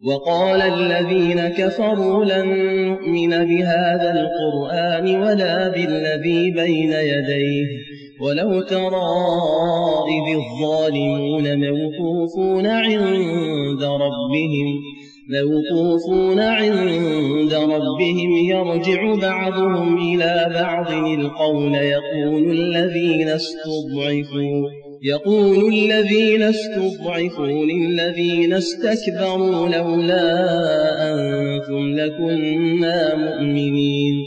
وقال الذين كفروا لن نؤمن بهذا القرآن ولا بالذي بين يديه ولو ترى إذ الظالمون موقوفون عند ربهم يرجع بعضهم إلى بعض القول يقول الذين استضعفوا للذين استكبروا لولا أنتم لكنا مؤمنين